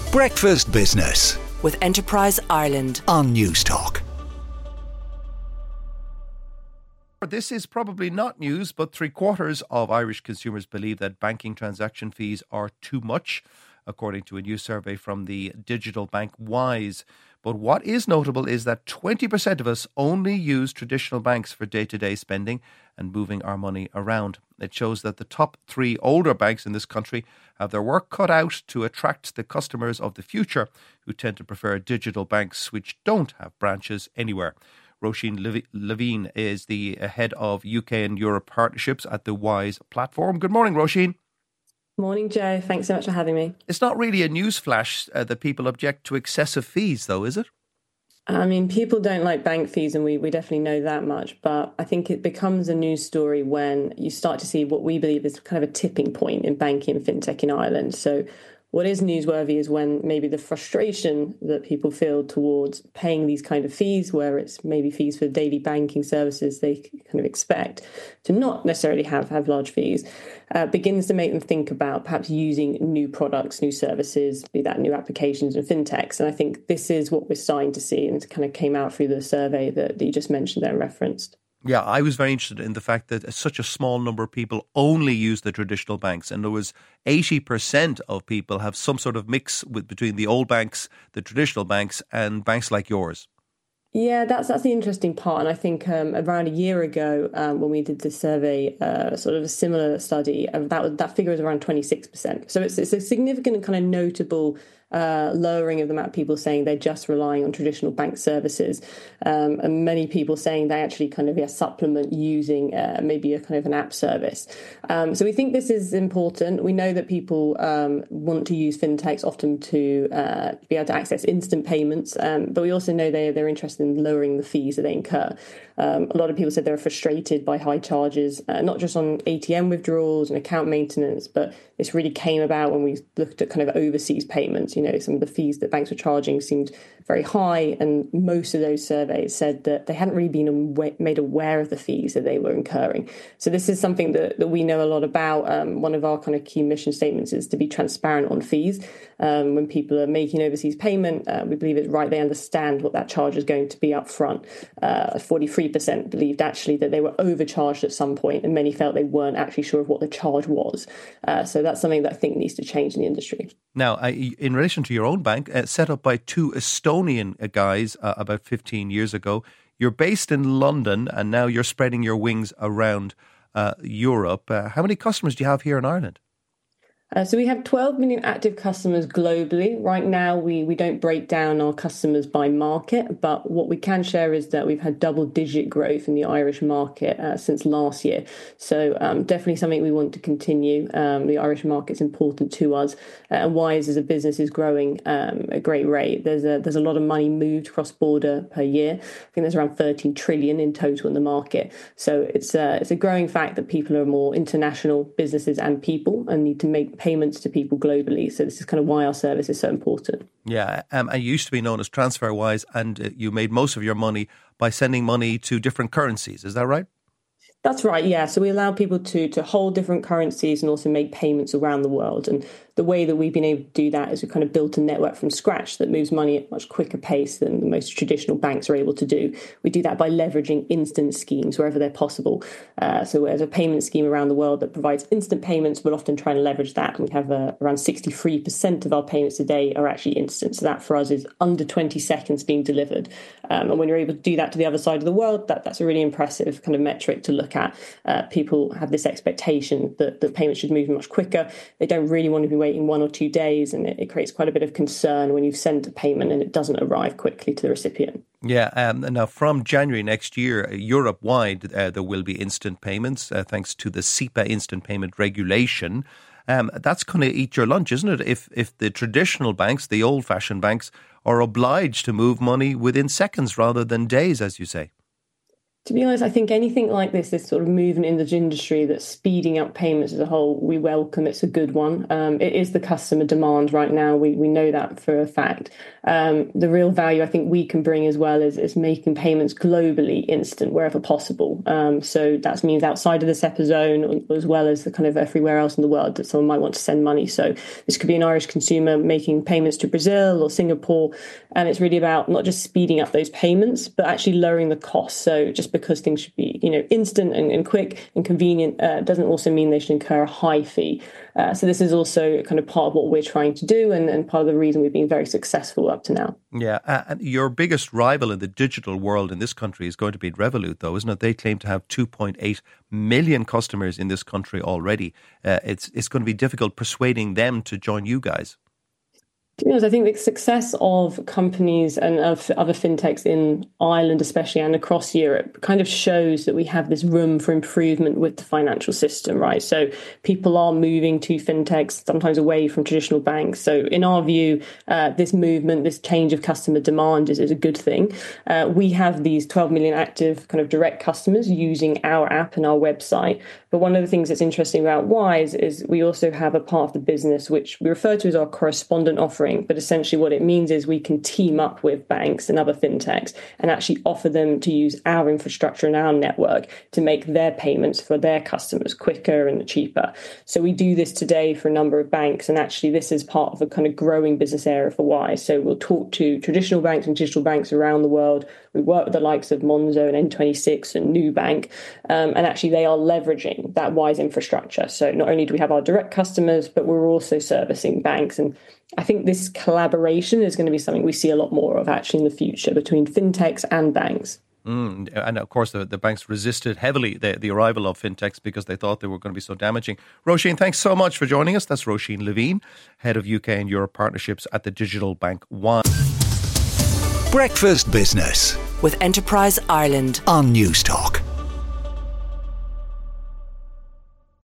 Breakfast Business with Enterprise Ireland on News Talk. This is probably not news, but 3/4 of Irish consumers believe that banking transaction fees are too much, according to a new survey from the digital bank Wise. But what is notable is that 20% of us only use traditional banks for day-to-day spending and moving our money around. It shows that the top 3 older banks in this country have their work cut out to attract the customers of the future who tend to prefer digital banks which don't have branches anywhere. Roisin Levine is the head of UK and Europe partnerships at the Wise platform. Good morning, Roisin. Morning, Joe. Thanks so much for having me. It's not really a news flash that people object to excessive fees, though, is it? I mean, people don't like bank fees, and we definitely know that much. But I think it becomes a news story when you start to see what we believe is kind of a tipping point in banking and fintech in Ireland. So what is newsworthy is when maybe the frustration that people feel towards paying these kind of fees, where it's maybe fees for daily banking services they kind of expect to not necessarily have large fees, begins to make them think about perhaps using new products, new services, be that new applications and fintechs. And I think this is what we're starting to see, and it kind of came out through the survey that you just mentioned there and referenced. Yeah, I was very interested in the fact that such a small number of people only use the traditional banks, and there was 80% of people have some sort of mix between the old banks, the traditional banks, and banks like yours. Yeah, that's the interesting part. And I think around a year ago, when we did the survey, sort of a similar study, that figure is around 26%. So it's a significant and kind of notable lowering of the amount of people saying they're just relying on traditional bank services, and many people saying they actually kind of supplement using maybe a kind of an app service. So we think this is important. We know that people want to use fintechs often to be able to access instant payments, but we also know they're interested in lowering the fees that they incur. A lot of people said they were frustrated by high charges, not just on ATM withdrawals and account maintenance, but this really came about when we looked at kind of overseas payments. You know, some of the fees that banks were charging seemed very high, and most of those surveys said that they hadn't really been made aware of the fees that they were incurring. So this is something that we know a lot about. One of our kind of key mission statements is to be transparent on fees. When people are making overseas payment, we believe it's right they understand what that charge is going to be up front. 43% believed actually that they were overcharged at some point, and many felt they weren't actually sure of what the charge was. So that's something that I think needs to change in the industry. Now, in relation to your own bank, set up by 2 Estonian guys about 15 years ago, you're based in London and now you're spreading your wings around Europe. How many customers do you have here in Ireland? So we have 12 million active customers globally. Right now, we don't break down our customers by market, but what we can share is that we've had double-digit growth in the Irish market since last year. So definitely something we want to continue. The Irish market's important to us, and Wise as a business is growing at a great rate. There's a lot of money moved cross-border per year. I think there's around 13 trillion in total in the market. So it's a growing fact that people are more international businesses and people and need to make payments to people globally. So this is kind of why our service is so important. Yeah, I used to be known as TransferWise, and you made most of your money by sending money to different currencies. Is that right? That's right, yeah. So we allow people to hold different currencies and also make payments around the world. And the way that we've been able to do that is we kind of built a network from scratch that moves money at a much quicker pace than the most traditional banks are able to do. We do that by leveraging instant schemes wherever they're possible. So there's a payment scheme around the world that provides instant payments. We're often trying to leverage that. We have around 63% of our payments today are actually instant. So that for us is under 20 seconds being delivered. And when you're able to do that to the other side of the world, that's a really impressive kind of metric to look at. People have this expectation that the payments should move much quicker. They don't really want to be waiting 1 or 2 days, and it creates quite a bit of concern when you've sent a payment and it doesn't arrive quickly to the recipient. Yeah, now from January next year, Europe-wide, there will be instant payments thanks to the SEPA instant payment regulation. That's going to eat your lunch, isn't it? If the traditional banks, the old-fashioned banks, are obliged to move money within seconds rather than days, as you say. To be honest, I think anything like this sort of movement in the industry that's speeding up payments as a whole, we welcome. It's a good one. It is the customer demand right now. We know that for a fact. The real value I think we can bring as well is making payments globally instant wherever possible. So that means outside of the SEPA zone as well as the kind of everywhere else in the world that someone might want to send money. So this could be an Irish consumer making payments to Brazil or Singapore. And it's really about not just speeding up those payments, but actually lowering the cost. So just because things should be, instant and quick and convenient, doesn't also mean they should incur a high fee. So this is also kind of part of what we're trying to do and part of the reason we've been very successful up to now. Yeah, and your biggest rival in the digital world in this country is going to be Revolut, though, isn't it? They claim to have 2.8 million customers in this country already. It's going to be difficult persuading them to join you guys. To be honest, I think the success of companies and of other fintechs in Ireland especially and across Europe kind of shows that we have this room for improvement with the financial system, right? So people are moving to fintechs, sometimes away from traditional banks. So in our view, this movement, this change of customer demand is a good thing. We have these 12 million active kind of direct customers using our app and our website. But one of the things that's interesting about Wise is we also have a part of the business which we refer to as our correspondent offering. But essentially what it means is we can team up with banks and other fintechs and actually offer them to use our infrastructure and our network to make their payments for their customers quicker and cheaper. So we do this today for a number of banks. And actually this is part of a kind of growing business area for Wise. So we'll talk to traditional banks and digital banks around the world. We work with the likes of Monzo and N26 and Nubank. And actually they are leveraging that Wise infrastructure. So not only do we have our direct customers, but we're also servicing banks. And I think this collaboration is going to be something we see a lot more of actually in the future between fintechs and banks. And of course, the banks resisted heavily the arrival of fintechs because they thought they were going to be so damaging. Roisin, thanks so much for joining us. That's Roisin Levine, Head of UK and Europe Partnerships at the digital bank Wise. Breakfast Business with Enterprise Ireland on News Talk.